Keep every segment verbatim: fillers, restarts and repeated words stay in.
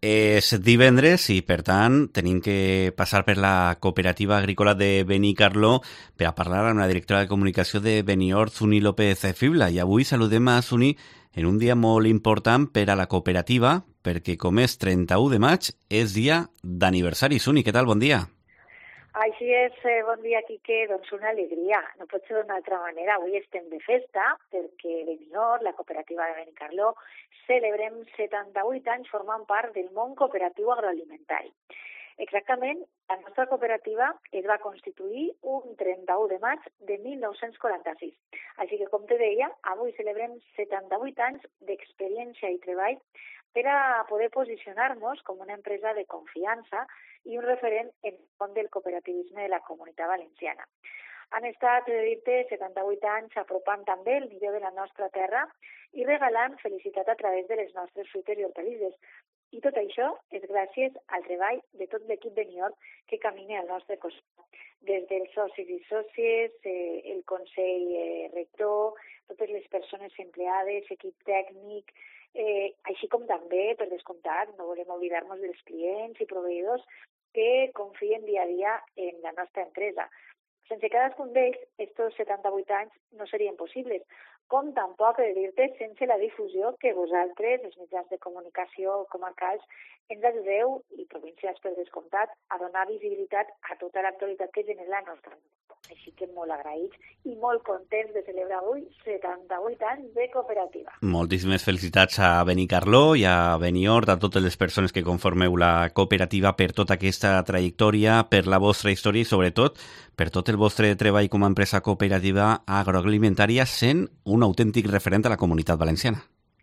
És divendres i, per tant, tenim que passar per la cooperativa agrícola de Benicarló per a parlar amb la directora de comunicació de Beniort, Suni López Fibla. I avui saludem a Suni en un dia molt important per a la cooperativa, perquè com és trenta-u de maig, és dia d'aniversari. Suni, què tal? Bon dia. Així és, eh, bon dia, Quique. Doncs una alegria, no pot ser d'una altra manera. Avui estem de festa perquè Beniort, la cooperativa de Benicarló, celebrem setanta-vuit anys formant part del món cooperatiu agroalimentari. Exactament, la nostra cooperativa es va constituir un trenta-u de maig de mil nou-cents quaranta-sis. Així que, com te deia, avui celebrem setanta-vuit anys d'experiència i treball per a poder posicionar-nos com una empresa de confiança i un referent en el món del cooperativisme de la Comunitat Valenciana. Han estat, he de dir-te, setanta-vuit anys apropant també el millor de la nostra terra i regalant felicitat a través de les nostres fruites i hortalisses. I tot això és gràcies al treball de tot l'equip Beniort que camina al nostre costat. Des dels socis i sòcies, eh, el Consell eh, Rector, totes les persones empleades, equip tècnic, eh, així com també, per descomptat, no volem oblidar-nos dels clients i proveïdors que confien dia a dia en la nostra empresa. Sense cadascun d'ells, aquests setanta-vuit anys no serien possibles, com tampoc, he de dir-te, sense la difusió que vosaltres, els mitjans de comunicació comarcals, ens ajudeu, i provincials per descomptat, a donar visibilitat a tota l'actualitat que genera la nostra. Així que molt agraïts i molt contents de celebrar avui setanta-vuit anys de cooperativa. Moltíssimes felicitats a Benicarló i a Beniort, a totes les persones que conformeu la cooperativa per tota aquesta trajectòria, per la vostra història i, sobretot, per tot el vostre treball com a empresa cooperativa agroalimentària, sent un autèntic referent a la Comunitat Valenciana.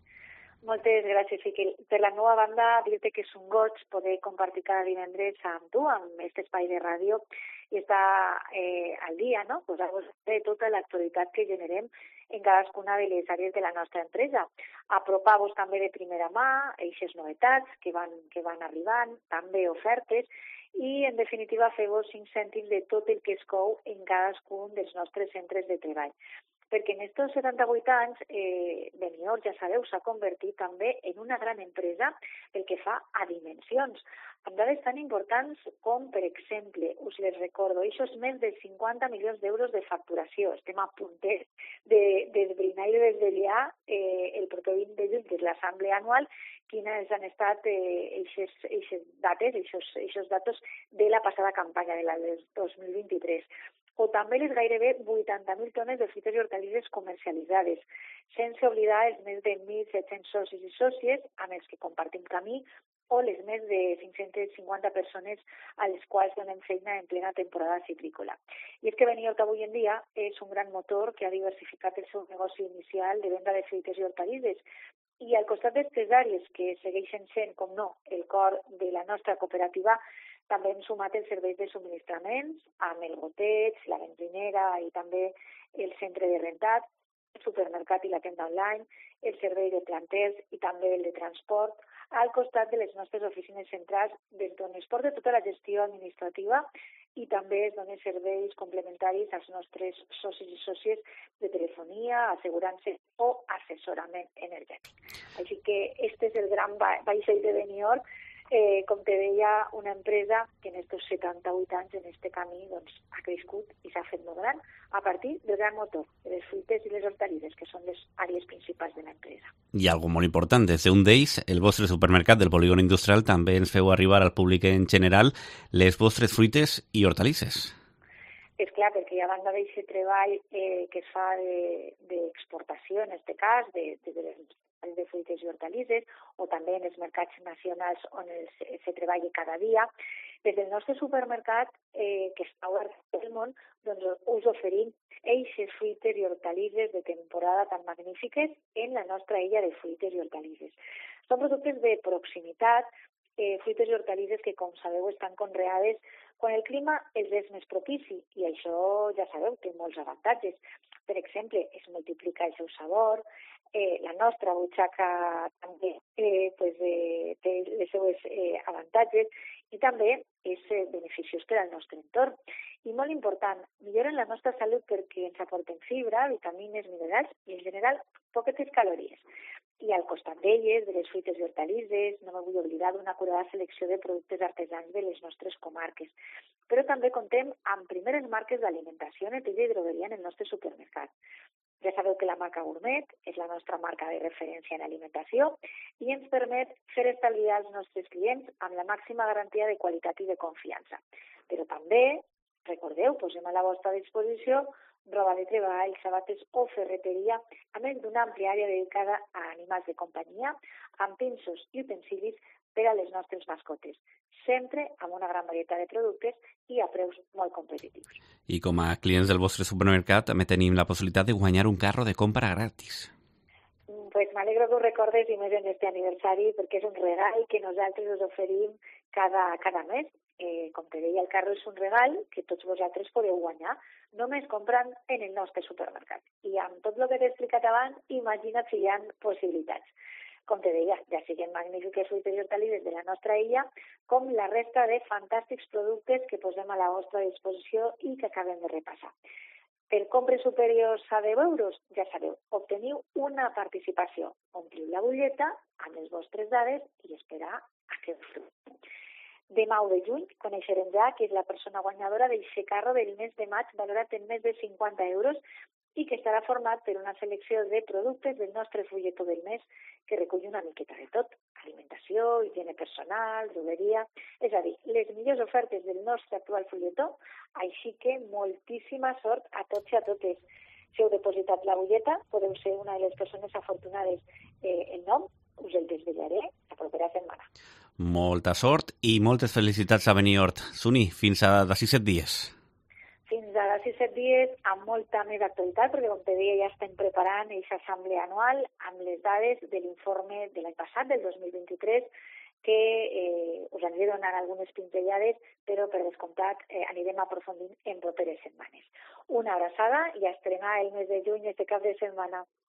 Moltes gràcies, Fiquil. Per la meva banda, dir-te que és un goig poder compartir cada divendres amb tu, amb aquest espai de ràdio, i estar eh, al dia, no? Posar-vos de tota l'actualitat que generem en cadascuna de les àrees de la nostra empresa. Apropar-vos també de primera mà aquestes novetats que van, que van arribant, també ofertes, i, en definitiva, fer-vos cinc cèntims de tot el que es cou en cadascun dels nostres centres de treball. Perquè en aquests setanta-vuit anys, eh, Beniort, ja sabeu, s'ha convertit també en una gran empresa pel que fa a dimensions, amb dades tan importants com, per exemple, us les recordo, aquests més de cinquanta milions d'euros de facturació. Estem a punters de desbrinar i de desvetllar eh, el proper vint de juny, que és l'assemblea anual, quines han estat aquestes eh, dates, aquests datos de la passada campanya, de la del dos mil vint-i-tres. O també les gairebé vuitanta mil tones de fruites i hortalisses comercialitzades, sense oblidar els més de mil set-cents socis i sòcies amb els que compartim camí, o les més de cinc-centes cinquanta persones a les quals donem feina en plena temporada citrícola. I és que Beniort avui en dia és un gran motor que ha diversificat el seu negoci inicial de venda de fruites i hortalisses, i al costat d'aquestes àrees que segueixen sent, com no, el cor de la nostra cooperativa, també hem sumat els serveis de subministraments, amb el goteig, la benzinera i també el centre de rentat, el supermercat i la tenda online, el servei de planters i també el de transport, al costat de les nostres oficines centrals, des d'on es porta tota la gestió administrativa i també es donen serveis complementaris als nostres socis i sòcies de telefonia, assegurances o assessorament energètic. Així que este és el gran vaixell de Beniort, Eh, com te deia, una empresa que en aquests setanta-vuit anys en aquest camí doncs, ha crescut i s'ha fet molt gran a partir del gran motor, de les fruites i les hortalisses, que són les àrees principals de l'empresa. I algo molt important, des d'un d'ells, el vostre supermercat del polígon industrial, també ens feu arribar al públic en general les vostres fruites i hortalisses. És clar, perquè a banda d'aquest treball eh, que es fa d'exportació, de, en aquest cas, de, de, de les de fruites i hortalisses, o també en els mercats nacionals on se treballa cada dia. Des del nostre supermercat, eh, que està obert a tot el món, doncs us oferim eixes fruites i hortalisses de temporada tan magnífiques en la nostra illa de fruites i hortalisses. Són productes de proximitat, eh, fruites i hortalisses que, com sabeu, estan conreades quan el clima els és més propici, i això, ja sabeu, té molts avantatges. Per exemple, es multiplica el seu sabor, eh, la nostra butxaca també eh, pues, eh, té les seues eh, avantatges i també és eh, beneficiós per al nostre entorn. I molt important, milloren la nostra salut perquè ens aporten fibra, vitamines, minerals i, en general, poquetes calories. I al costat d'elles, de les fruites i hortalisses, no me vull oblidar d'una acurada selecció de productes artesans de les nostres comarques. Però també contem amb primeres marques d'alimentació, neteja i drogueria en el nostre supermercat. Ja sabeu que la marca Gourmet és la nostra marca de referència en alimentació i ens permet fer estalviar als nostres clients amb la màxima garantia de qualitat i de confiança. Però també, recordeu, posem a la vostra disposició roba de treball, sabates o ferreteria, a més d'una àmplia àrea dedicada a animals de companyia, amb pinços i utensilis per a les nostres mascotes, sempre amb una gran varietat de productes i a preus molt competitius. I com a clients del vostre supermercat també tenim la possibilitat de guanyar un carro de compra gratis. Pues m'alegro que ho recordes i més en este aniversari perquè és un regal que nosaltres us oferim cada, cada mes. Eh, com te deia, el carro és un regal que tots vosaltres podeu guanyar només comprant en el nostre supermercat. I amb tot el que t'he explicat abans, imagina't si hi ha possibilitats. Com te deia, ja siguin magnífiques fruites i hortalisses de la nostra illa, com la resta de fantàstics productes que posem a la vostra disposició i que acabem de repassar. Per compres superiors a deu euros, ja sabeu, obteniu una participació. Ompliu la butlleta amb les vostres dades i esperar a que us truquin. Demà u de juny coneixerem ja qui és la persona guanyadora d'aquest carro del mes de maig valorat en més de cinquanta euros i que estarà format per una selecció de productes del nostre fulletó del mes que recull una miqueta de tot, alimentació, higiene personal, drogueria, és a dir, les millors ofertes del nostre actual fulletó, així que moltíssima sort a tots i a totes. Si heu depositat la butlleta, podeu ser una de les persones afortunades. Eh, el nom us el desvetllaré la propera setmana. Molta sort i moltes felicitats a Benihort. Suni, fins a d'ací set dies. Fins a d'ací set dies amb molta més actualitat, perquè com te deia ja estem preparant aquesta assemblea anual amb les dades de l'informe de l'any passat, del dos mil vint-i-tres, que eh, us aniré donant algunes pinzellades, però per descomptat eh, anirem aprofundint en properes setmanes. Una abraçada i a estrenar el mes de juny este cap de setmana.